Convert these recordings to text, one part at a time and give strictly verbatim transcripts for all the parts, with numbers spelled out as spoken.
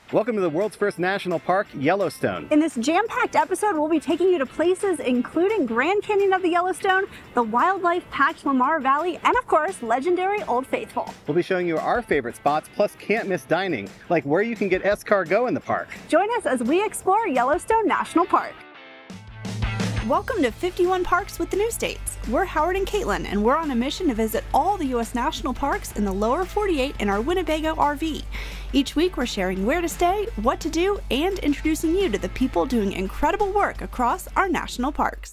Welcome to the world's first national park, Yellowstone. In this jam-packed episode, we'll be taking you to places including Grand Canyon of the Yellowstone, the wildlife-packed Lamar Valley, and of course, legendary Old Faithful. We'll be showing you our favorite spots, plus can't miss dining, like where you can get escargot in the park. Join us as we explore Yellowstone National Park. Welcome to fifty-one Parks with the New States. We're Howard and Caitlin, and we're on a mission to visit all the U S national parks in the lower forty-eight in our Winnebago R V. Each week we're sharing where to stay, what to do, and introducing you to the people doing incredible work across our national parks.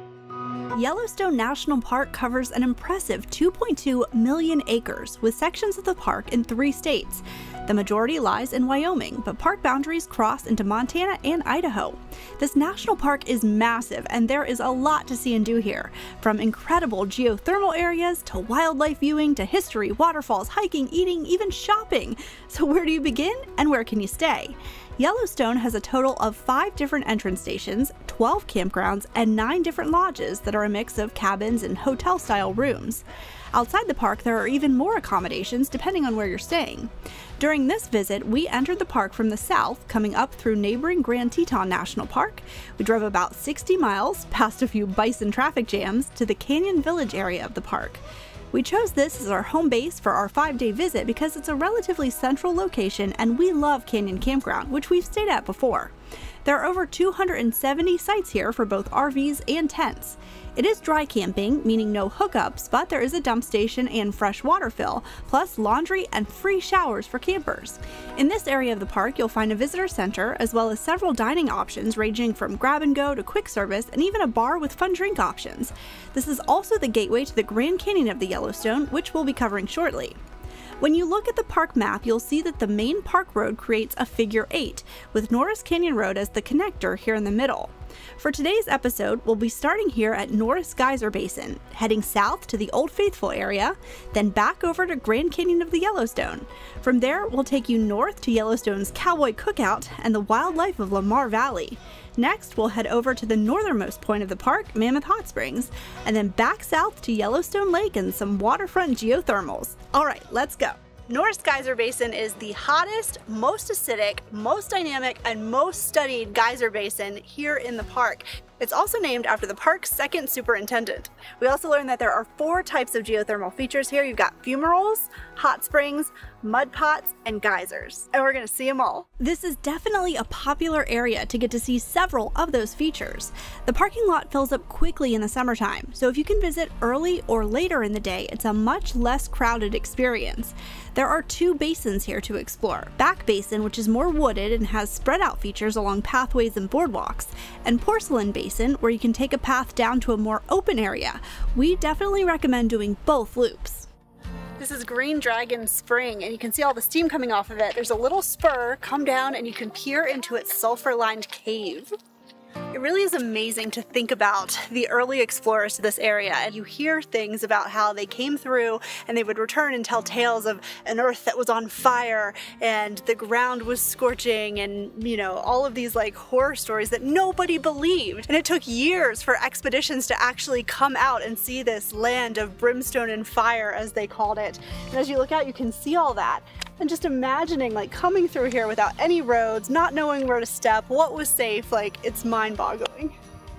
Yellowstone National Park covers an impressive two point two million acres, with sections of the park in three states. The majority lies in Wyoming, but park boundaries cross into Montana and Idaho. This national park is massive, and there is a lot to see and do here, from incredible geothermal areas to wildlife viewing to history, waterfalls, hiking, eating, even shopping. So where do you begin, and where can you stay? Yellowstone has a total of five different entrance stations, twelve campgrounds, and nine different lodges that are a mix of cabins and hotel-style rooms. Outside the park, there are even more accommodations depending on where you're staying. During this visit, we entered the park from the south, coming up through neighboring Grand Teton National Park. We drove about sixty miles, past a few bison traffic jams, to the Canyon Village area of the park. We chose this as our home base for our five-day visit because it's a relatively central location and we love Canyon Campground, which we've stayed at before. There are over two hundred seventy sites here for both R Vs and tents. It is dry camping, meaning no hookups, but there is a dump station and fresh water fill, plus laundry and free showers for campers. In this area of the park, you'll find a visitor center, as well as several dining options ranging from grab-and-go to quick service, and even a bar with fun drink options. This is also the gateway to the Grand Canyon of the Yellowstone, which we'll be covering shortly. When you look at the park map, you'll see that the main park road creates a figure eight, with Norris Canyon Road as the connector here in the middle. For today's episode, we'll be starting here at Norris Geyser Basin, heading south to the Old Faithful area, then back over to Grand Canyon of the Yellowstone. From there, we'll take you north to Yellowstone's Cowboy Cookout and the wildlife of Lamar Valley. Next, we'll head over to the northernmost point of the park, Mammoth Hot Springs, and then back south to Yellowstone Lake and some waterfront geothermals. All right, let's go. Norris Geyser Basin is the hottest, most acidic, most dynamic, and most studied geyser basin here in the park. It's also named after the park's second superintendent. We also learned that there are four types of geothermal features here. You've got fumaroles, hot springs, mud pots, and geysers. And we're gonna see them all. This is definitely a popular area to get to see several of those features. The parking lot fills up quickly in the summertime, so if you can visit early or later in the day, it's a much less crowded experience. There are two basins here to explore. Back Basin, which is more wooded and has spread out features along pathways and boardwalks, and Porcelain Basin, where you can take a path down to a more open area. We definitely recommend doing both loops. This is Green Dragon Spring, and you can see all the steam coming off of it. There's a little spur, come down, and you can peer into its sulfur-lined cave. It really is amazing to think about the early explorers to this area, and you hear things about how they came through and they would return and tell tales of an earth that was on fire and the ground was scorching, and you know, all of these like horror stories that nobody believed. And it took years for expeditions to actually come out and see this land of brimstone and fire, as they called it. And as you look out, you can see all that. And just imagining like coming through here without any roads, not knowing where to step, what was safe, like it's mind-boggling.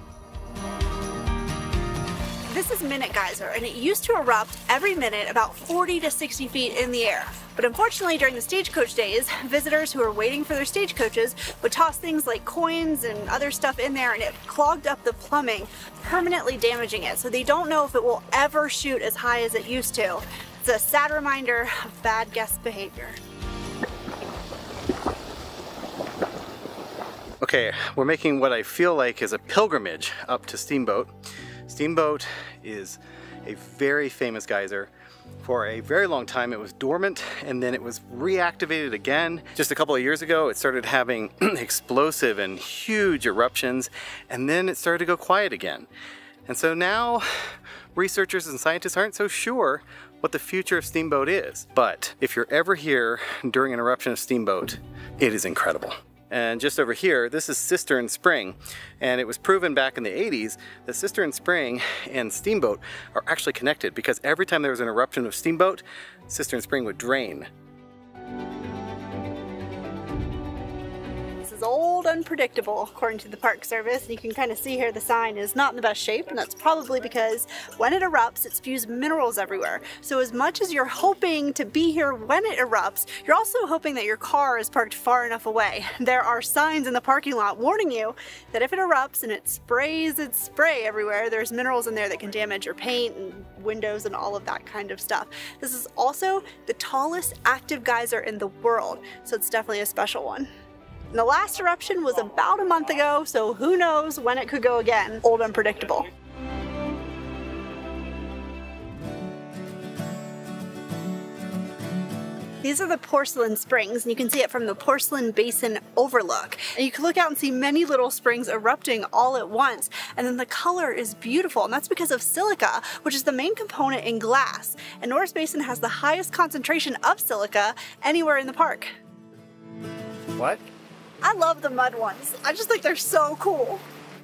This is Minute Geyser, and it used to erupt every minute about forty to sixty feet in the air. But unfortunately, during the stagecoach days, visitors who were waiting for their stagecoaches would toss things like coins and other stuff in there, and it clogged up the plumbing, permanently damaging it. So they don't know if it will ever shoot as high as it used to. It's a sad reminder of bad guest behavior. Okay, we're making what I feel like is a pilgrimage up to Steamboat. Steamboat is a very famous geyser. For a very long time it was dormant, and then it was reactivated again. Just a couple of years ago it started having explosive and huge eruptions, and then it started to go quiet again. And so now researchers and scientists aren't so sure what the future of Steamboat is. But if you're ever here during an eruption of Steamboat, it is incredible. And just over here, this is Cistern Spring. And it was proven back in the eighties that Cistern Spring and Steamboat are actually connected, because every time there was an eruption of Steamboat, Cistern Spring would drain. unpredictable, according to the Park Service. And you can kind of see here the sign is not in the best shape, and that's probably because when it erupts, it spews minerals everywhere. So as much as you're hoping to be here when it erupts, you're also hoping that your car is parked far enough away. There are signs in the parking lot warning you that if it erupts and it sprays its spray everywhere, there's minerals in there that can damage your paint and windows and all of that kind of stuff. This is also the tallest active geyser in the world, so it's definitely a special one. And the last eruption was about a month ago, so who knows when it could go again. Old unpredictable. These are the Porcelain Springs, and you can see it from the Porcelain Basin overlook. And you can look out and see many little springs erupting all at once, and then the color is beautiful, and that's because of silica, which is the main component in glass. And Norris Basin has the highest concentration of silica anywhere in the park. What? I love the mud ones. I just think they're so cool.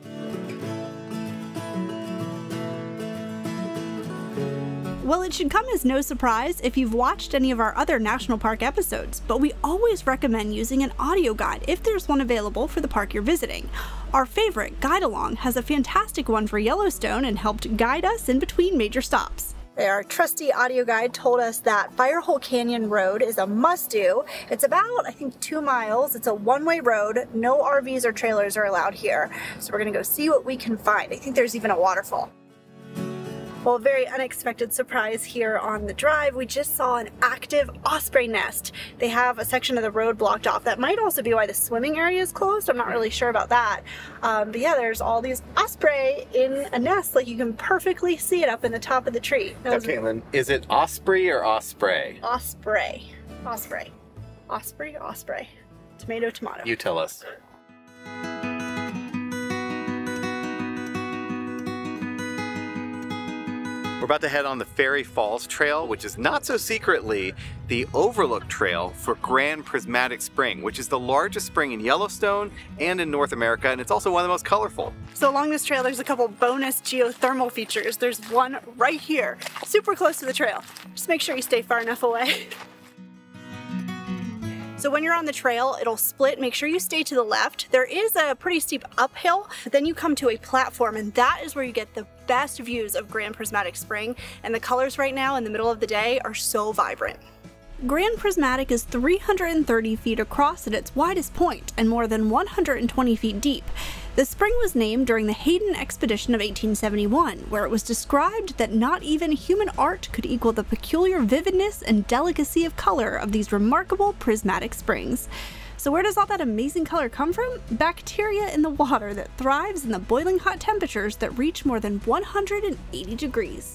Well, it should come as no surprise if you've watched any of our other national park episodes, but we always recommend using an audio guide if there's one available for the park you're visiting. Our favorite, Guide Along, has a fantastic one for Yellowstone and helped guide us in between major stops. Our trusty audio guide told us that Firehole Canyon Road is a must-do. It's about, I think, two miles. It's a one-way road. No R Vs or trailers are allowed here. So we're gonna go see what we can find. I think there's even a waterfall. Well, a very unexpected surprise here on the drive. We just saw an active osprey nest. They have a section of the road blocked off. That might also be why the swimming area is closed. I'm not really sure about that. Um, but yeah, there's all these osprey in a nest. Like, you can perfectly see it up in the top of the tree. Now, Caitlin, is it osprey or osprey? Osprey. Osprey. Osprey, osprey. Tomato, tomato. You tell us. We're about to head on the Fairy Falls Trail, which is not so secretly the overlook trail for Grand Prismatic Spring, which is the largest spring in Yellowstone and in North America, and it's also one of the most colorful. So along this trail, there's a couple bonus geothermal features. There's one right here, super close to the trail. Just make sure you stay far enough away. So when you're on the trail, it'll split. Make sure you stay to the left. There is a pretty steep uphill, but then you come to a platform, and that is where you get the best views of Grand Prismatic Spring. And the colors right now in the middle of the day are so vibrant. Grand Prismatic is three hundred thirty feet across at its widest point and more than one hundred twenty feet deep. The spring was named during the Hayden Expedition of eighteen seventy-one, where it was described that not even human art could equal the peculiar vividness and delicacy of color of these remarkable prismatic springs. So where does all that amazing color come from? Bacteria in the water that thrives in the boiling hot temperatures that reach more than one hundred eighty degrees.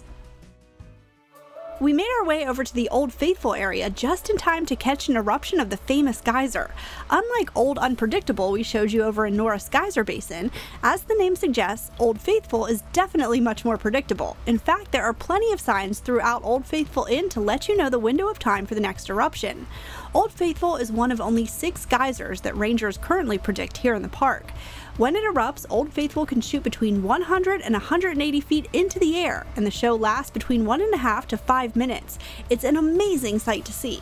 We made our way over to the Old Faithful area just in time to catch an eruption of the famous geyser. Unlike Old Unpredictable we showed you over in Norris Geyser Basin, as the name suggests, Old Faithful is definitely much more predictable. In fact, there are plenty of signs throughout Old Faithful Inn to let you know the window of time for the next eruption. Old Faithful is one of only six geysers that rangers currently predict here in the park. When it erupts, Old Faithful can shoot between one hundred and one hundred eighty feet into the air, and the show lasts between one and a half to five minutes. It's an amazing sight to see.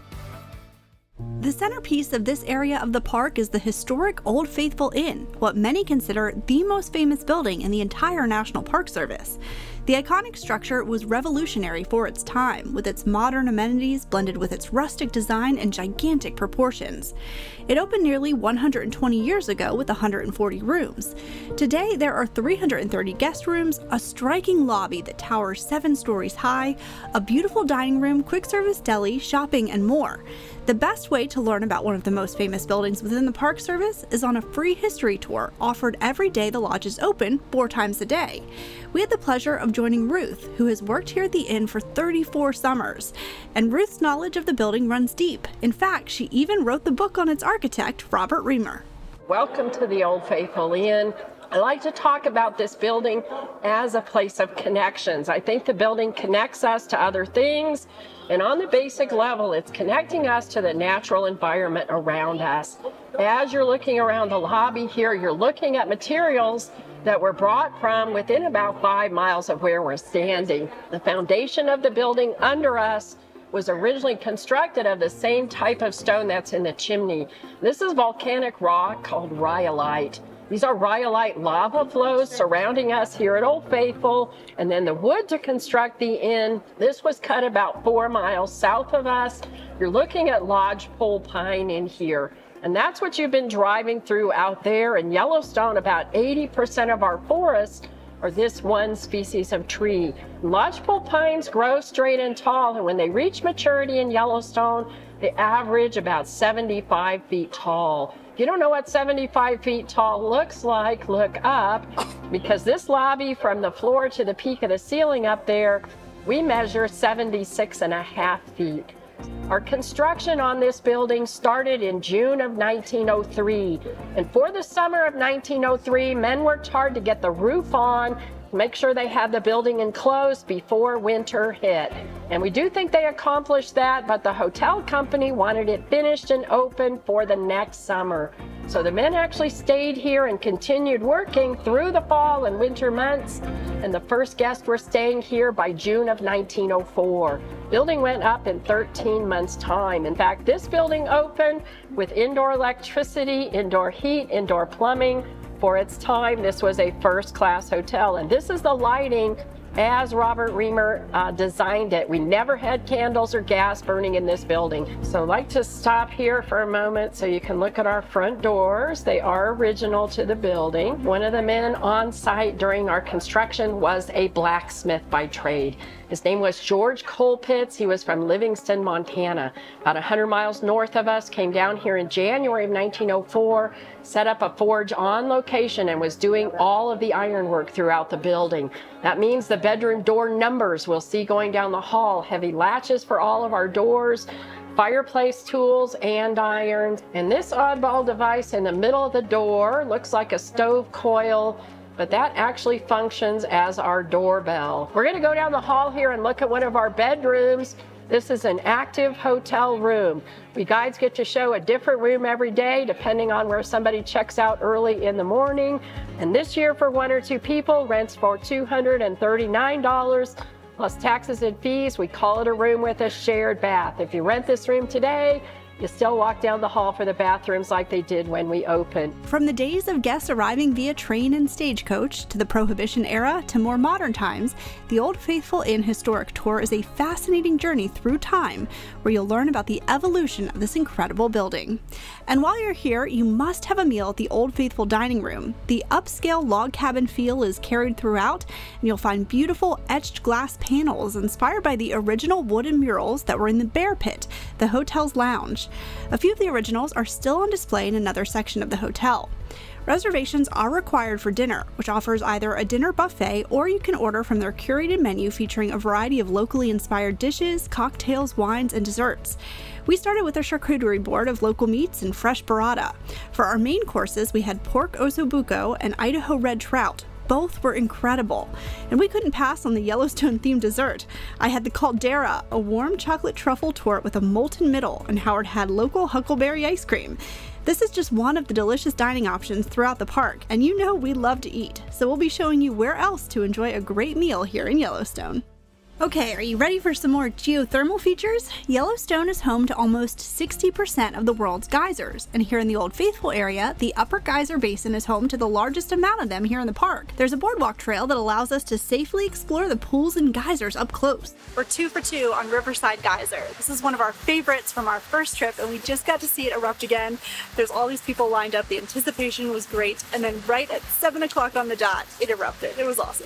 The centerpiece of this area of the park is the historic Old Faithful Inn, what many consider the most famous building in the entire National Park Service. The iconic structure was revolutionary for its time, with its modern amenities blended with its rustic design and gigantic proportions. It opened nearly one hundred twenty years ago with one hundred forty rooms. Today, there are three hundred thirty guest rooms, a striking lobby that towers seven stories high, a beautiful dining room, quick service deli, shopping, and more. The best way to learn about one of the most famous buildings within the Park Service is on a free history tour offered every day the lodge is open, four times a day. We had the pleasure of joining Ruth, who has worked here at the inn for thirty-four summers. And Ruth's knowledge of the building runs deep. In fact, she even wrote the book on its architect, Robert Reamer. Welcome to the Old Faithful Inn. I like to talk about this building as a place of connections. I think the building connects us to other things, and on the basic level, it's connecting us to the natural environment around us. As you're looking around the lobby here, you're looking at materials that were brought from within about five miles of where we're standing. The foundation of the building under us was originally constructed of the same type of stone that's in the chimney. This is volcanic rock called rhyolite. These are rhyolite lava flows surrounding us here at Old Faithful, and then the wood to construct the inn. This was cut about four miles south of us. You're looking at lodgepole pine in here, and that's what you've been driving through out there. In Yellowstone, about eighty percent of our forests are this one species of tree. Lodgepole pines grow straight and tall, and when they reach maturity in Yellowstone, they average about seventy-five feet tall. If you don't know what seventy-five feet tall looks like, look up, because this lobby from the floor to the peak of the ceiling up there, we measure seventy-six and a half feet. Our construction on this building started in June of nineteen oh three, and for the summer of nineteen oh three, men worked hard to get the roof on, make sure they had the building enclosed before winter hit. And we do think they accomplished that, but the hotel company wanted it finished and open for the next summer. So the men actually stayed here and continued working through the fall and winter months, and the first guests were staying here by June of nineteen oh four. Building went up in thirteen months' time. In fact, this building opened with indoor electricity, indoor heat, indoor plumbing. For its time, this was a first-class hotel, and this is the lighting as Robert Reamer uh, designed it. We never had candles or gas burning in this building. So I'd like to stop here for a moment so you can look at our front doors. They are original to the building. One of the men on site during our construction was a blacksmith by trade. His name was George Colpitts. He was from Livingston, Montana, about one hundred miles north of us, came down here in January of nineteen oh four, set up a forge on location, and was doing all of the ironwork throughout the building. That means the bedroom door numbers we'll see going down the hall, heavy latches for all of our doors, fireplace tools, and irons. And this oddball device in the middle of the door looks like a stove coil, but that actually functions as our doorbell. We're going to go down the hall here and look at one of our bedrooms. This is an active hotel room. We guides get to show a different room every day depending on where somebody checks out early in the morning. And this year for one or two people, rents for two hundred thirty-nine dollars plus taxes and fees. We call it a room with a shared bath. If you rent this room today, you still walk down the hall for the bathrooms like they did when we opened. From the days of guests arriving via train and stagecoach to the Prohibition era to more modern times, the Old Faithful Inn Historic Tour is a fascinating journey through time where you'll learn about the evolution of this incredible building. And while you're here, you must have a meal at the Old Faithful Dining Room. The upscale log cabin feel is carried throughout, and you'll find beautiful etched glass panels inspired by the original wooden murals that were in the Bear Pit, the hotel's lounge. A few of the originals are still on display in another section of the hotel. Reservations are required for dinner, which offers either a dinner buffet or you can order from their curated menu featuring a variety of locally inspired dishes, cocktails, wines, and desserts. We started with a charcuterie board of local meats and fresh burrata. For our main courses, we had pork ossobuco and Idaho red trout. Both were incredible, and we couldn't pass on the Yellowstone-themed dessert. I had the caldera, a warm chocolate truffle torte with a molten middle, and Howard had local huckleberry ice cream. This is just one of the delicious dining options throughout the park, and you know we love to eat, so we'll be showing you where else to enjoy a great meal here in Yellowstone. Okay, are you ready for some more geothermal features? Yellowstone is home to almost sixty percent of the world's geysers, and here in the Old Faithful area, the Upper Geyser Basin is home to the largest amount of them here in the park. There's a boardwalk trail that allows us to safely explore the pools and geysers up close. We're two for two on Riverside Geyser. This is one of our favorites from our first trip, and we just got to see it erupt again. There's all these people lined up, the anticipation was great, and then right at seven o'clock on the dot, it erupted. It was awesome.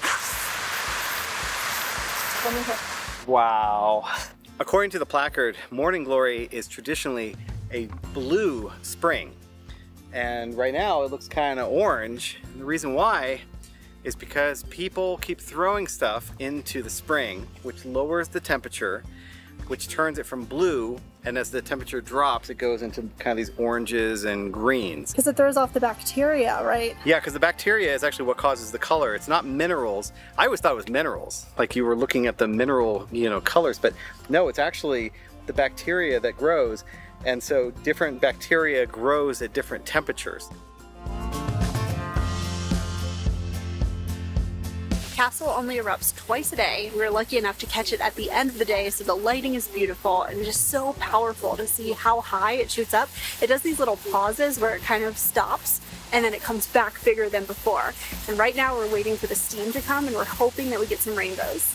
Wow. According to the placard, Morning Glory is traditionally a blue spring. And right now it looks kind of orange. And the reason why is because people keep throwing stuff into the spring, which lowers the temperature, which turns it from blue, and as the temperature drops, it goes into kind of these oranges and greens. Because it throws off the bacteria, right? Yeah, because the bacteria is actually what causes the color. It's not minerals. I always thought it was minerals, like you were looking at the mineral, you know, colors, but no, it's actually the bacteria that grows, and so different bacteria grows at different temperatures. Castle only erupts twice a day. We're lucky enough to catch it at the end of the day, so the lighting is beautiful and just so powerful to see how high it shoots up. It does these little pauses where it kind of stops and then it comes back bigger than before. And right now we're waiting for the steam to come and we're hoping that we get some rainbows.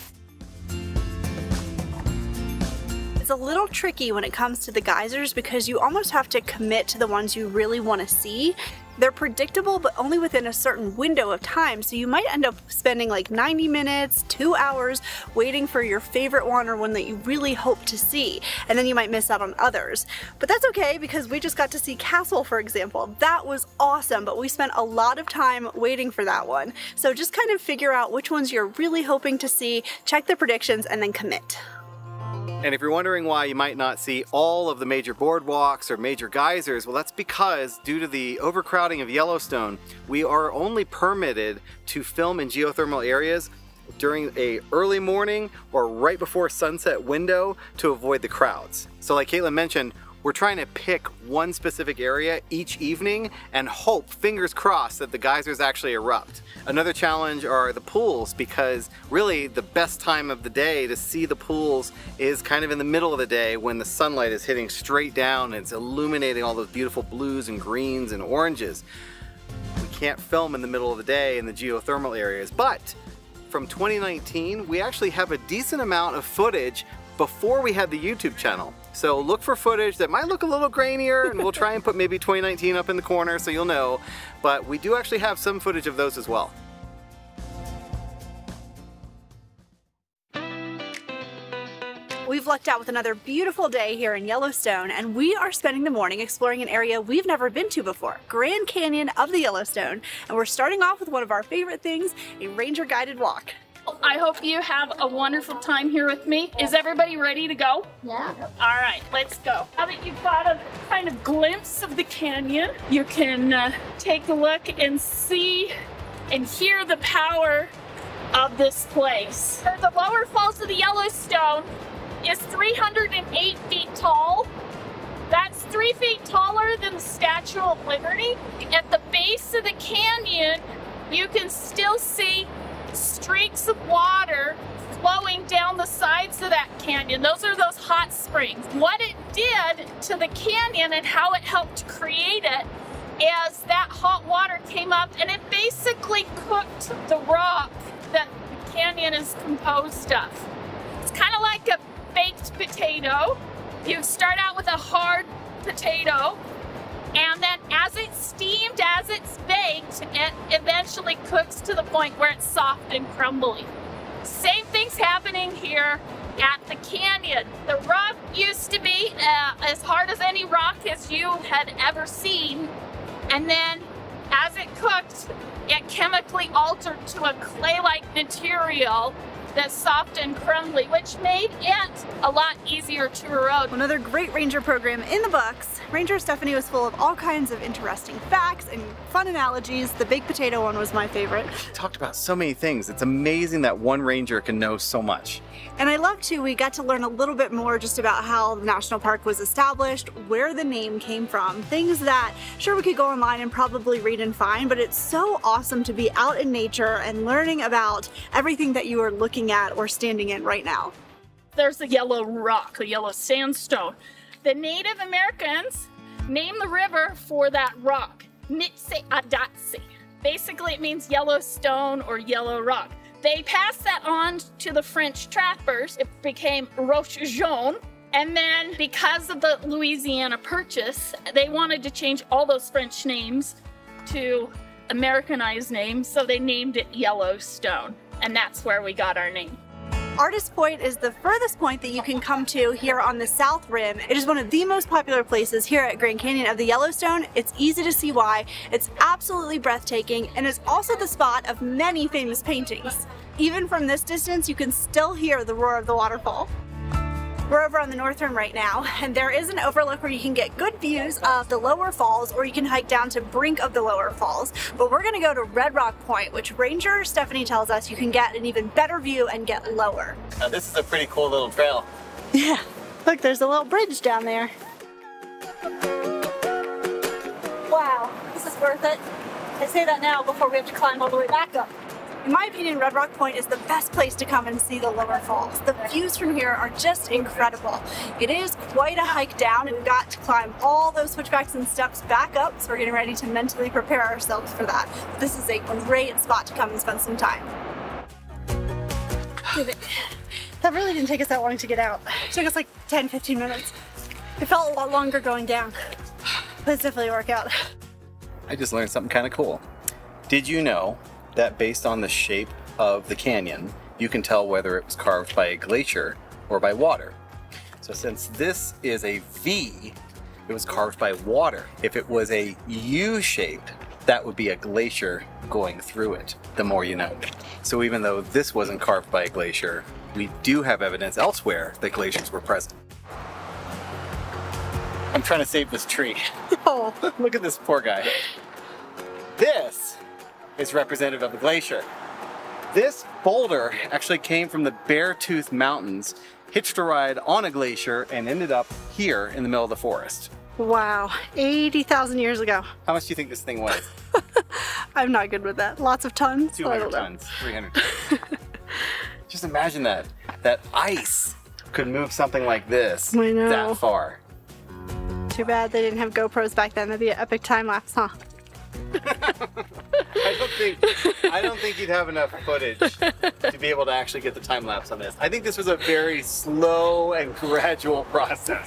It's a little tricky when it comes to the geysers because you almost have to commit to the ones you really want to see. They're predictable, but only within a certain window of time, so you might end up spending like ninety minutes, two hours waiting for your favorite one or one that you really hope to see, and then you might miss out on others. But that's okay because we just got to see Castle, for example. That was awesome, but we spent a lot of time waiting for that one. So just kind of figure out which ones you're really hoping to see, check the predictions, and then commit. And if you're wondering why you might not see all of the major boardwalks or major geysers, well, that's because due to the overcrowding of Yellowstone, we are only permitted to film in geothermal areas during a early morning or right before sunset window to avoid the crowds. So like Caitlin mentioned, we're trying to pick one specific area each evening and hope, fingers crossed, that the geysers actually erupt. Another challenge are the pools, because really the best time of the day to see the pools is kind of in the middle of the day when the sunlight is hitting straight down and it's illuminating all those beautiful blues and greens and oranges. We can't film in the middle of the day in the geothermal areas, but from twenty nineteen, we actually have a decent amount of footage before we had the YouTube channel. So look for footage that might look a little grainier, and we'll try and put maybe twenty nineteen up in the corner so you'll know, but we do actually have some footage of those as well. We've lucked out with another beautiful day here in Yellowstone, and we are spending the morning exploring an area we've never been to before, Grand Canyon of the Yellowstone. And we're starting off with one of our favorite things, a ranger guided walk. I hope you have a wonderful time here with me. Is everybody ready to go? Yeah. All right, let's go. Now that you've got a kind of glimpse of the canyon, you can uh, take a look and see and hear the power of this place. The lower falls of the Yellowstone is three hundred eight feet tall. That's three feet taller than the Statue of Liberty. At the base of the canyon, you can still see streaks of water flowing down the sides of that canyon. Those are those hot springs. What it did to the canyon and how it helped to create it is that hot water came up and it basically cooked the rock that the canyon is composed of. It's kind of like a baked potato. You start out with a hard potato, and then as it's steamed, as it's baked, it eventually cooks to the point where it's soft and crumbly. Same thing's happening here at the canyon. The rock used to be uh, as hard as any rock as you had ever seen, and then as it cooked, it chemically altered to a clay-like material that's soft and crumbly, which made it a lot easier to erode. Another great ranger program in the books. Ranger Stephanie was full of all kinds of interesting facts and fun analogies. The baked potato one was my favorite. Talked about so many things. It's amazing that one ranger can know so much. And I love too, we got to learn a little bit more just about how the national park was established, where the name came from, things that sure we could go online and probably read and find, but it's so awesome to be out in nature and learning about everything that you are looking at or standing in right now. There's a yellow rock, a yellow sandstone. The Native Americans named the river for that rock, Nitse-Adatse. Basically it means yellow stone or yellow rock. They passed that on to the French trappers. It became Roche Jaune. And then because of the Louisiana Purchase, they wanted to change all those French names to Americanized names, so they named it Yellowstone. And that's where we got our name. Artist Point is the furthest point that you can come to here on the South Rim. It is one of the most popular places here at Grand Canyon of the Yellowstone. It's easy to see why. It's absolutely breathtaking, and it's also the spot of many famous paintings. Even from this distance, you can still hear the roar of the waterfall. We're over on the North Rim right now, and there is an overlook where you can get good views of the lower falls, or you can hike down to brink of the lower falls. But we're gonna go to Red Rock Point, which Ranger Stephanie tells us you can get an even better view and get lower. Now this is a pretty cool little trail. Yeah, look, there's a little bridge down there. Wow, this is worth it. I say that now before we have to climb all the way back up. In my opinion, Red Rock Point is the best place to come and see the lower falls. The views from here are just incredible. It is quite a hike down, and we've got to climb all those switchbacks and steps back up, so we're getting ready to mentally prepare ourselves for that. This is a great spot to come and spend some time. That really didn't take us that long to get out. It took us like ten, fifteen minutes. It felt a lot longer going down, but it's definitely a workout. I just learned something kind of cool. Did you know that based on the shape of the canyon, you can tell whether it was carved by a glacier or by water? So since this is a V, it was carved by water. If it was a U shape, that would be a glacier going through it, the more you know. So even though this wasn't carved by a glacier, we do have evidence elsewhere that glaciers were present. I'm trying to save this tree. Oh. Look at this poor guy. This is representative of the glacier. This boulder actually came from the Beartooth Mountains, hitched a ride on a glacier, and ended up here in the middle of the forest. Wow, eighty thousand years ago. How much do you think this thing weighs? I'm not good with that. Lots of tons? two hundred tons, three hundred tons. Just imagine that. That ice could move something like this I know. that far. Too bad they didn't have GoPros back then. That'd be an epic time lapse, huh? I don't think I don't think you'd have enough footage to be able to actually get the time lapse on this. I think this was a very slow and gradual process.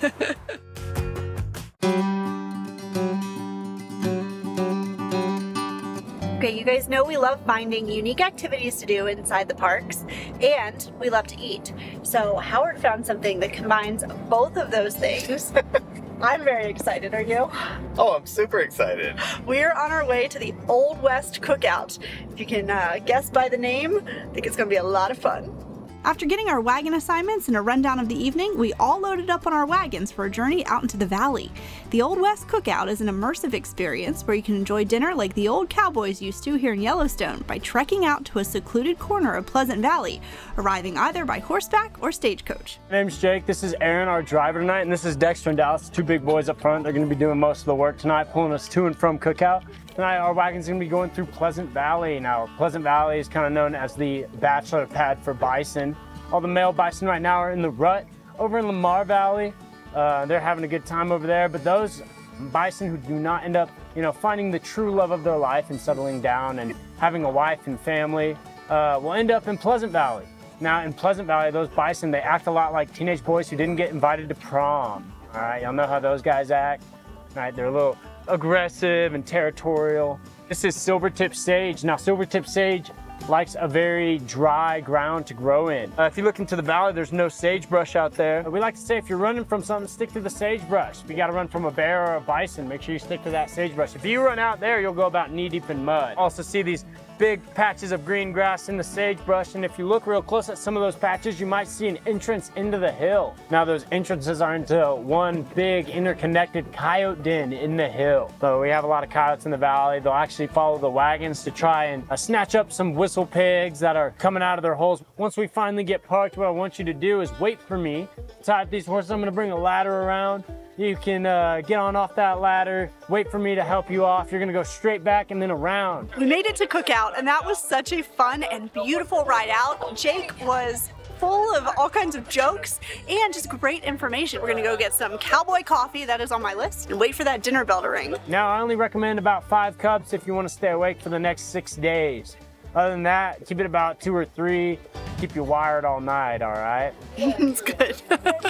Okay, you guys know we love finding unique activities to do inside the parks, and we love to eat. So Howard found something that combines both of those things. I'm very excited, are you? Oh, I'm super excited. We're on our way to the Old West Cookout. If you can uh, guess by the name, I think it's gonna be a lot of fun. After getting our wagon assignments and a rundown of the evening, we all loaded up on our wagons for a journey out into the valley. The Old West Cookout is an immersive experience where you can enjoy dinner like the old cowboys used to here in Yellowstone by trekking out to a secluded corner of Pleasant Valley, arriving either by horseback or stagecoach. My name's Jake, this is Aaron, our driver tonight, and this is Dexter and Dallas, two big boys up front. They're going to be doing most of the work tonight, pulling us to and from Cookout. Tonight our wagon's going to be going through Pleasant Valley. Now, Pleasant Valley is kind of known as the bachelor pad for bison. All the male bison right now are in the rut over in Lamar Valley. Uh, they're having a good time over there, but those bison who do not end up, you know, finding the true love of their life and settling down and having a wife and family uh, will end up in Pleasant Valley. Now, in Pleasant Valley, those bison, they act a lot like teenage boys who didn't get invited to prom. All right, y'all know how those guys act. All right, they're a little aggressive and territorial. This is silvertip sage. Now, silvertip sage likes a very dry ground to grow in. Uh, if you look into the valley, there's no sagebrush out there. We like to say if you're running from something, stick to the sagebrush. If you gotta run from a bear or a bison, make sure you stick to that sagebrush. If you run out there, you'll go about knee deep in mud. Also see these big patches of green grass in the sagebrush, and if you look real close at some of those patches, you might see an entrance into the hill. Now those entrances are into one big interconnected coyote den in the hill. So we have a lot of coyotes in the valley. They'll actually follow the wagons to try and uh, snatch up some whistle pigs that are coming out of their holes. Once we finally get parked, what I want you to do is wait for me. Tie up these horses. I'm gonna bring a ladder around. You can uh, get on off that ladder, wait for me to help you off. You're gonna go straight back and then around. We made it to Cookout, and that was such a fun and beautiful ride out. Jake was full of all kinds of jokes and just great information. We're gonna go get some cowboy coffee, that is on my list, and wait for that dinner bell to ring. Now, I only recommend about five cups if you wanna stay awake for the next six days. Other than that, keep it about two or three. Keep you wired all night, all right? It's good.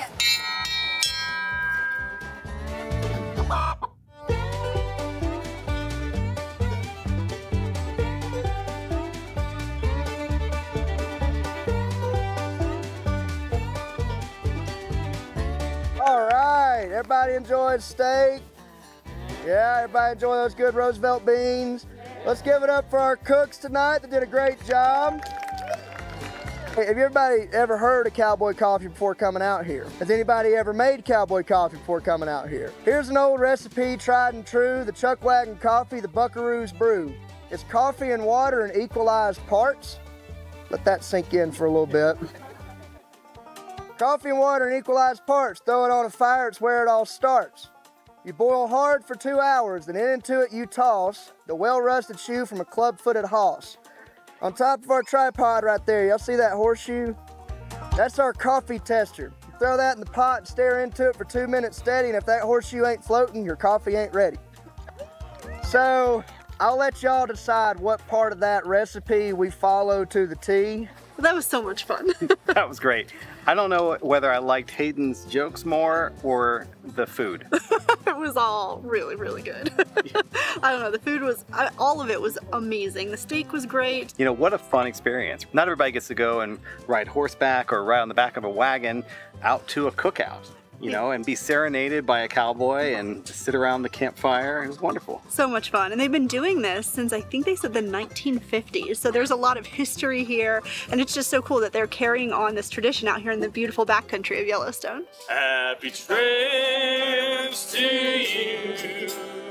All right, everybody enjoyed steak? Yeah, everybody enjoy those good Roosevelt beans? Let's give it up for our cooks tonight. They did a great job. Hey, have everybody ever heard of cowboy coffee before coming out here? Has anybody ever made cowboy coffee before coming out here? Here's an old recipe, tried and true, the Chuck Wagon Coffee, the Buckaroo's Brew. It's coffee and water in equalized parts. Let that sink in for a little bit. Coffee and water in equalized parts. Throw it on a fire, it's where it all starts. You boil hard for two hours, then into it you toss the well-rusted shoe from a club-footed hoss. On top of our tripod right there, y'all see that horseshoe? That's our coffee tester. You throw that in the pot and stare into it for two minutes steady, and if that horseshoe ain't floating, your coffee ain't ready. So I'll let y'all decide what part of that recipe we follow to the T. That was so much fun. That was great. I don't know whether I liked Hayden's jokes more or the food. It was all really, really good. I don't know, the food was, all of it was amazing. The steak was great. You know, what a fun experience. Not everybody gets to go and ride horseback or ride on the back of a wagon out to a cookout, you know, and be serenaded by a cowboy and sit around the campfire. It was wonderful. So much fun. And they've been doing this since I think they said the nineteen fifties. So there's a lot of history here. And it's just so cool that they're carrying on this tradition out here in the beautiful backcountry of Yellowstone. Happy trails to you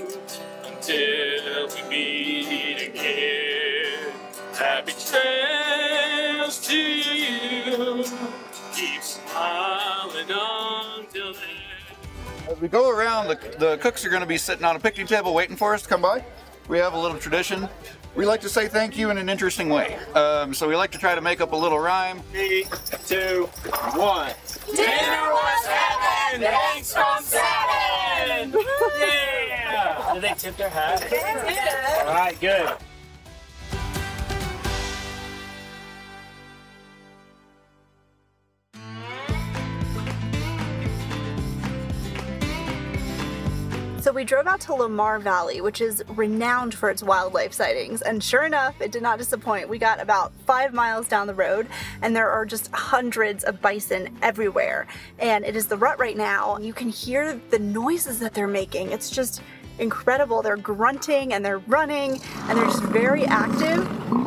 until we meet again. Happy trails to you. Keep smiling on till then. As we go around, the, the cooks are going to be sitting on a picnic table waiting for us to come by. We have a little tradition. We like to say thank you in an interesting way. Um, so we like to try to make up a little rhyme. Three, two, one. Dinner was heaven! Thanks from seven! Yeah! Did they tip their hat? Yeah. All right, good. So we drove out to Lamar Valley, which is renowned for its wildlife sightings, and sure enough, it did not disappoint. We got about five miles down the road, and there are just hundreds of bison everywhere, and it is the rut right now. You can hear the noises that they're making. It's just incredible. They're grunting, and they're running, and they're just very active.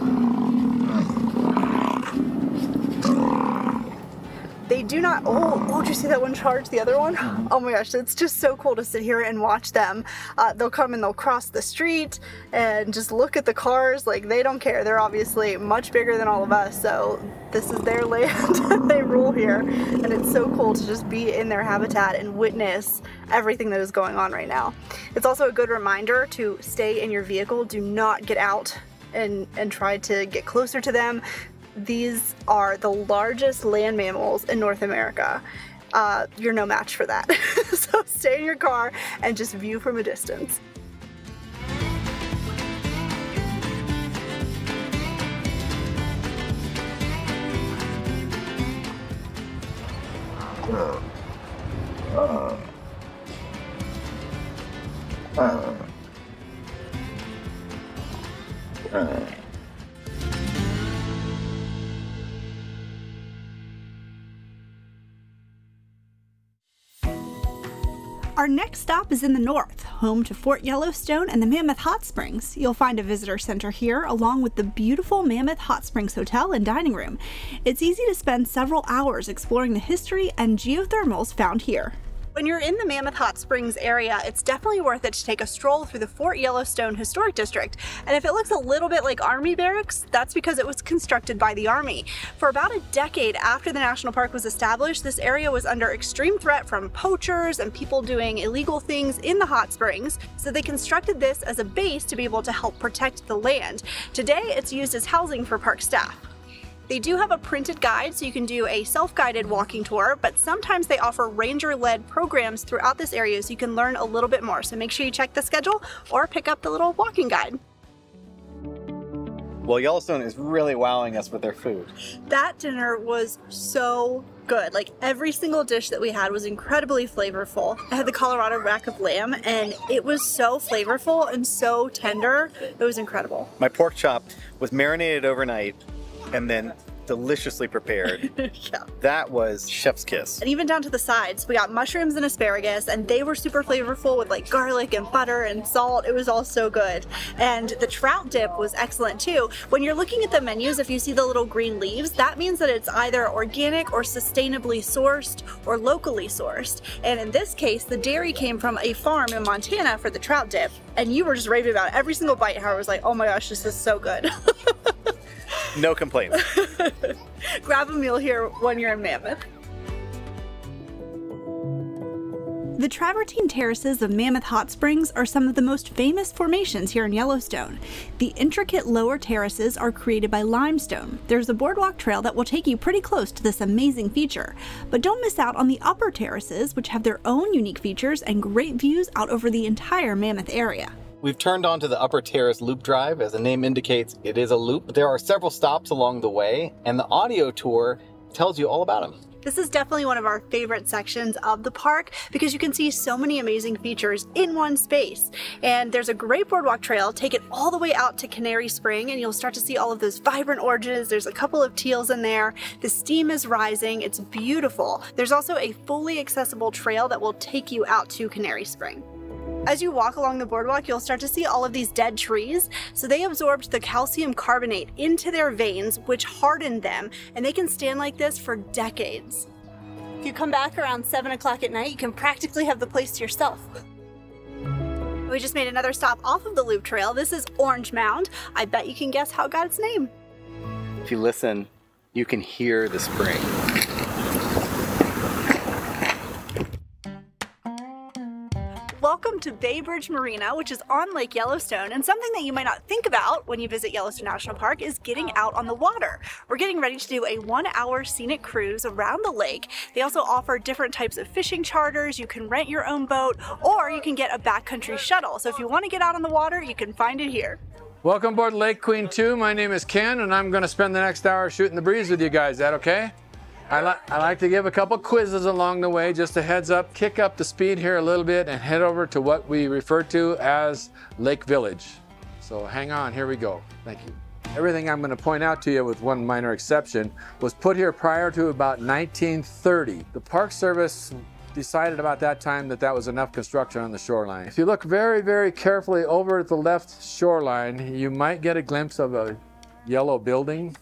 They do not, oh, oh, did you see that one charge the other one? Oh my gosh, it's just so cool to sit here and watch them. Uh, they'll come and they'll cross the street and just look at the cars, like they don't care. They're obviously much bigger than all of us, so this is their land. They rule here, and it's so cool to just be in their habitat and witness everything that is going on right now. It's also a good reminder to stay in your vehicle. Do not get out and, and try to get closer to them. These are the largest land mammals in North America. Uh, you're no match for that. So stay in your car and just view from a distance. Uh, uh, uh, uh. Our next stop is in the north, home to Fort Yellowstone and the Mammoth Hot Springs. You'll find a visitor center here, along with the beautiful Mammoth Hot Springs Hotel and dining room. It's easy to spend several hours exploring the history and geothermals found here. When you're in the Mammoth Hot Springs area, it's definitely worth it to take a stroll through the Fort Yellowstone Historic District. And if it looks a little bit like Army barracks, that's because it was constructed by the Army. For about a decade after the national park was established, this area was under extreme threat from poachers and people doing illegal things in the hot springs. So they constructed this as a base to be able to help protect the land. Today, it's used as housing for park staff. They do have a printed guide, so you can do a self-guided walking tour, but sometimes they offer ranger-led programs throughout this area so you can learn a little bit more. So make sure you check the schedule or pick up the little walking guide. Well, Yellowstone is really wowing us with their food. That dinner was so good. Like every single dish that we had was incredibly flavorful. I had the Colorado rack of lamb and it was so flavorful and so tender. It was incredible. My pork chop was marinated overnight and then deliciously prepared. Yeah. That was chef's kiss. And even down to the sides, we got mushrooms and asparagus, and they were super flavorful with like garlic and butter and salt. It was all so good. And the trout dip was excellent too. When you're looking at the menus, if you see the little green leaves, that means that it's either organic or sustainably sourced or locally sourced. And in this case, the dairy came from a farm in Montana for the trout dip. And you were just raving about every single bite, how I was like, oh my gosh, this is so good. No complaints. Grab a meal here when you're in Mammoth. The travertine terraces of Mammoth Hot Springs are some of the most famous formations here in Yellowstone. The intricate lower terraces are created by limestone. There's a boardwalk trail that will take you pretty close to this amazing feature. But don't miss out on the upper terraces, which have their own unique features and great views out over the entire Mammoth area. We've turned onto the Upper Terrace Loop Drive. As the name indicates, it is a loop. There are several stops along the way, and the audio tour tells you all about them. This is definitely one of our favorite sections of the park because you can see so many amazing features in one space. And there's a great boardwalk trail, take it all the way out to Canary Spring and you'll start to see all of those vibrant oranges. There's a couple of teals in there. The steam is rising. It's beautiful. There's also a fully accessible trail that will take you out to Canary Spring. As you walk along the boardwalk, you'll start to see all of these dead trees. So they absorbed the calcium carbonate into their veins, which hardened them, and they can stand like this for decades. If you come back around seven o'clock at night, you can practically have the place to yourself. We just made another stop off of the loop trail. This is Orange Mound. I bet you can guess how it got its name. If you listen, you can hear the spring. Welcome to Bay Bridge Marina, which is on Lake Yellowstone, and something that you might not think about when you visit Yellowstone National Park is getting out on the water. We're getting ready to do a one-hour scenic cruise around the lake. They also offer different types of fishing charters. You can rent your own boat, or you can get a backcountry shuttle. So if you want to get out on the water, you can find it here. Welcome aboard Lake Queen two. My name is Ken, and I'm going to spend the next hour shooting the breeze with you guys. Is that okay? I, li I like to give a couple quizzes along the way, just a heads up, kick up the speed here a little bit and head over to what we refer to as Lake Village. So hang on, here we go. Thank you. Everything I'm going to point out to you, with one minor exception, was put here prior to about nineteen thirty. The Park Service decided about that time that that was enough construction on the shoreline. If you look very, very carefully over at the left shoreline, you might get a glimpse of a yellow building.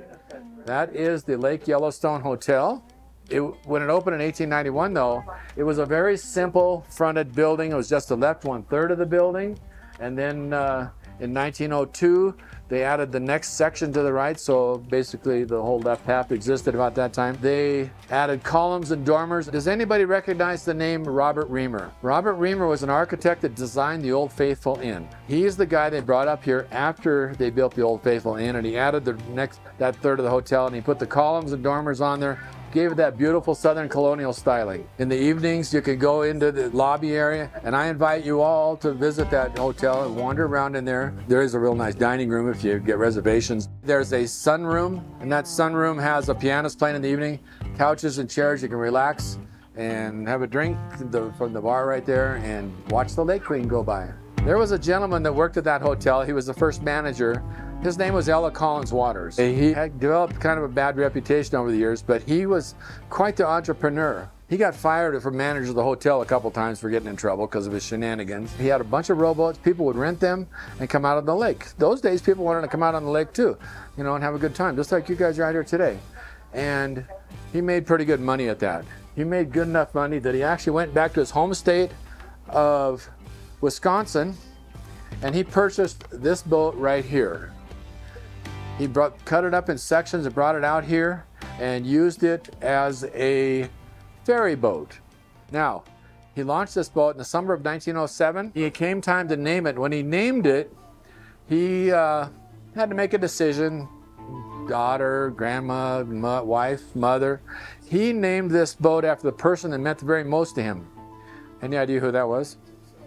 That is the Lake Yellowstone Hotel. It, when it opened in eighteen ninety-one, though, it was a very simple fronted building. It was just the left one third of the building. And then uh, in nineteen oh two, they added the next section to the right. So basically the whole left half existed about that time. They added columns and dormers. Does anybody recognize the name Robert Reamer? Robert Reamer was an architect that designed the Old Faithful Inn. He is the guy they brought up here after they built the Old Faithful Inn, and he added the next, that third of the hotel, and he put the columns and dormers on there, gave it that beautiful Southern colonial styling. In the evenings, you can go into the lobby area, and I invite you all to visit that hotel and wander around in there. There is a real nice dining room if you get reservations. There's a sunroom, and that sunroom has a pianist playing in the evening, couches and chairs. You can relax and have a drink from the bar right there and watch the Lake Queen go by. There was a gentleman that worked at that hotel. He was the first manager. His name was Ella Collins Waters. He had developed kind of a bad reputation over the years, but he was quite the entrepreneur. He got fired from manager of the hotel a couple times for getting in trouble because of his shenanigans. He had a bunch of rowboats. People would rent them and come out on the lake. Those days, people wanted to come out on the lake too, you know, and have a good time, just like you guys are out here today. And he made pretty good money at that. He made good enough money that he actually went back to his home state of Wisconsin, and he purchased this boat right here. He brought, cut it up in sections and brought it out here and used it as a ferry boat. Now, he launched this boat in the summer of nineteen oh seven. It came time to name it. When he named it, he uh, had to make a decision. Daughter, grandma, mo wife, mother. He named this boat after the person that meant the very most to him. Any idea who that was?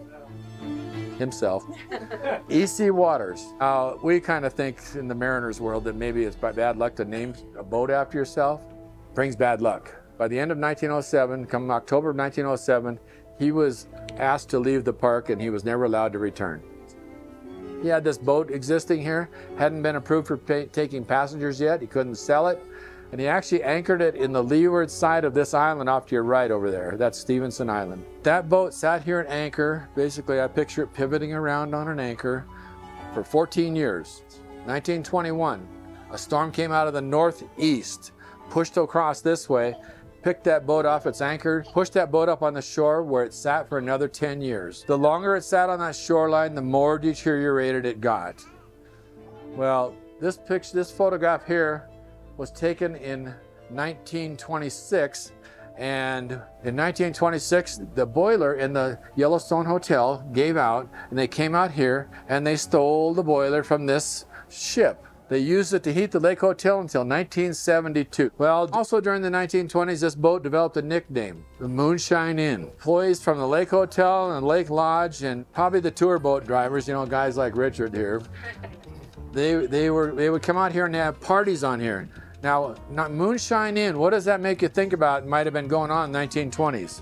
Himself. E C Waters. Uh, we kind of think in the mariner's world that maybe it's by bad luck to name a boat after yourself. Brings bad luck. By the end of nineteen oh seven, come October of nineteen oh seven, he was asked to leave the park and he was never allowed to return. He had this boat existing here, hadn't been approved for pay taking passengers yet. He couldn't sell it. And he actually anchored it in the leeward side of this island off to your right over there. That's Stevenson Island. That boat sat here at anchor. Basically, I picture it pivoting around on an anchor for fourteen years. nineteen twenty-one, a storm came out of the northeast, pushed across this way, picked that boat off its anchor, pushed that boat up on the shore where it sat for another ten years. The longer it sat on that shoreline, the more deteriorated it got. Well, this picture, this photograph here was taken in nineteen twenty-six, And in nineteen twenty-six, the boiler in the Yellowstone Hotel gave out, and they came out here and they stole the boiler from this ship. They used it to heat the Lake Hotel until nineteen seventy-two. Well, also during the nineteen twenties, this boat developed a nickname, the Moonshine Inn. Employees from the Lake Hotel and Lake Lodge, and probably the tour boat drivers, you know, guys like Richard here, they, they, were, they would come out here and they have parties on here. Now, not Moonshine Inn, what does that make you think about might have been going on in the nineteen twenties?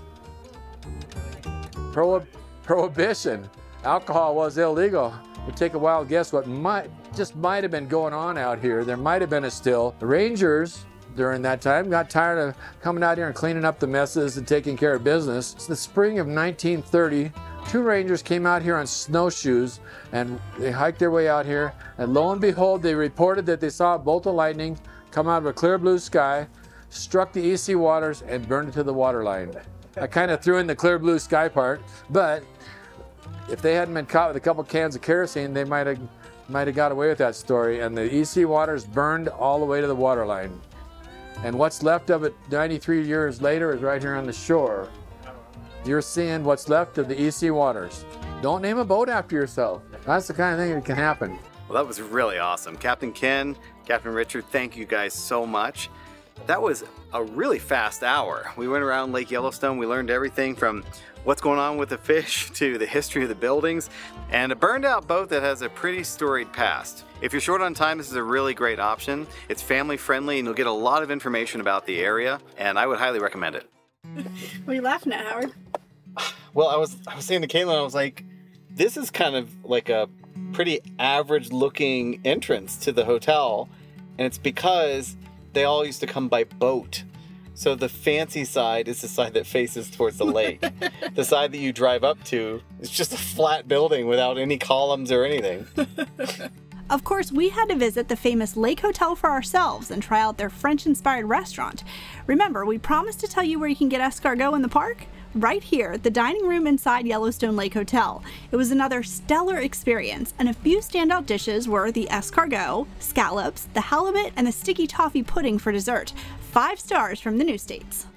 Prohib prohibition. Alcohol was illegal. We'll take a wild guess what might just might have been going on out here. There might have been a still. The Rangers during that time got tired of coming out here and cleaning up the messes and taking care of business. It's the spring of nineteen thirty. Two Rangers came out here on snowshoes and they hiked their way out here, and lo and behold, they reported that they saw a bolt of lightning come out of a clear blue sky, struck the E C waters, and burned it to the water line. I kind of threw in the clear blue sky part, but if they hadn't been caught with a couple cans of kerosene, they might have might have got away with that story. And the E C waters burned all the way to the water line. And what's left of it ninety-three years later is right here on the shore. You're seeing what's left of the E C waters. Don't name a boat after yourself. That's the kind of thing that can happen. Well, that was really awesome. Captain Ken, Captain Richard, thank you guys so much. That was a really fast hour. We went around Lake Yellowstone. We learned everything from what's going on with the fish to the history of the buildings and a burned out boat that has a pretty storied past. If you're short on time, this is a really great option. It's family friendly and you'll get a lot of information about the area, and I would highly recommend it. What are you laughing at, Howard? Well, I was, I was saying to Caitlin, I was like, this is kind of like a pretty average looking entrance to the hotel, and it's because they all used to come by boat. So the fancy side is the side that faces towards the lake. The side that you drive up to is just a flat building without any columns or anything. Of course, we had to visit the famous Lake Hotel for ourselves and try out their French-inspired restaurant. Remember, we promised to tell you where you can get escargot in the park? Right here at the dining room inside Yellowstone Lake Hotel. It was another stellar experience, and a few standout dishes were the escargot, scallops, the halibut, and the sticky toffee pudding for dessert. Five stars from the New States.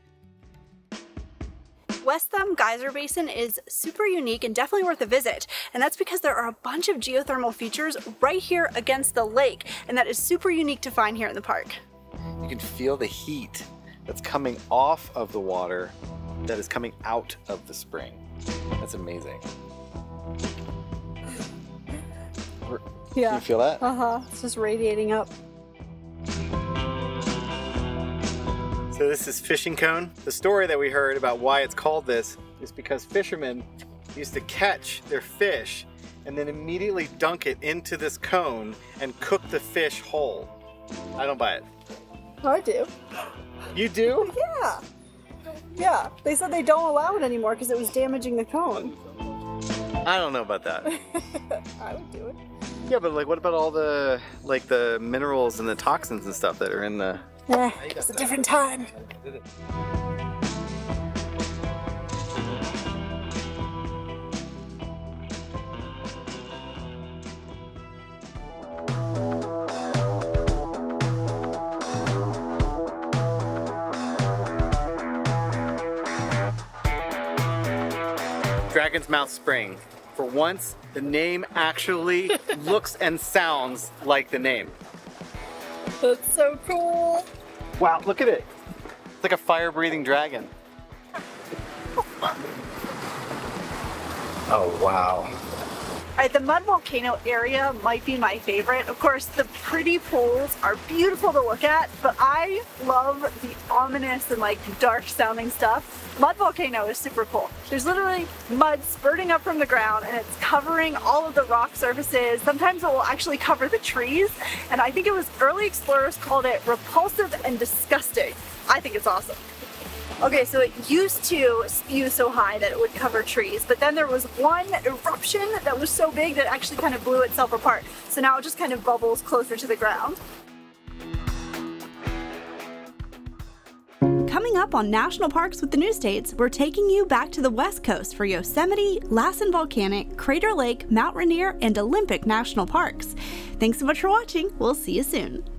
West Thumb Geyser Basin is super unique and definitely worth a visit, and that's because there are a bunch of geothermal features right here against the lake, and that is super unique to find here in the park. You can feel the heat that's coming off of the water that is coming out of the spring. That's amazing. Yeah. Can you feel that? Uh-huh. It's just radiating up. So this is Fishing Cone. The story that we heard about why it's called this is because fishermen used to catch their fish and then immediately dunk it into this cone and cook the fish whole. I don't buy it. I do. You do? Yeah. Yeah. They said they don't allow it anymore because it was damaging the cone. I don't know about that. I would do it. Yeah, but like what about all the like the minerals and the toxins and stuff that are in the... Yeah, it's a different time. Dragon's Mouth Spring. For once, the name actually looks and sounds like the name. That's so cool. Wow, look at it. It's like a fire-breathing dragon. Oh, wow. All right, the mud volcano area might be my favorite. Of course, the pretty pools are beautiful to look at, but I love the ominous and like dark sounding stuff. Mud volcano is super cool. There's literally mud spurting up from the ground and it's covering all of the rock surfaces. Sometimes it will actually cover the trees. And I think it was early explorers called it repulsive and disgusting. I think it's awesome. Okay, so it used to spew so high that it would cover trees, but then there was one eruption that was so big that it actually kind of blew itself apart. So now it just kind of bubbles closer to the ground. Coming up on National Parks with the New States, we're taking you back to the West Coast for Yosemite, Lassen Volcanic, Crater Lake, Mount Rainier, and Olympic National Parks. Thanks so much for watching. We'll see you soon.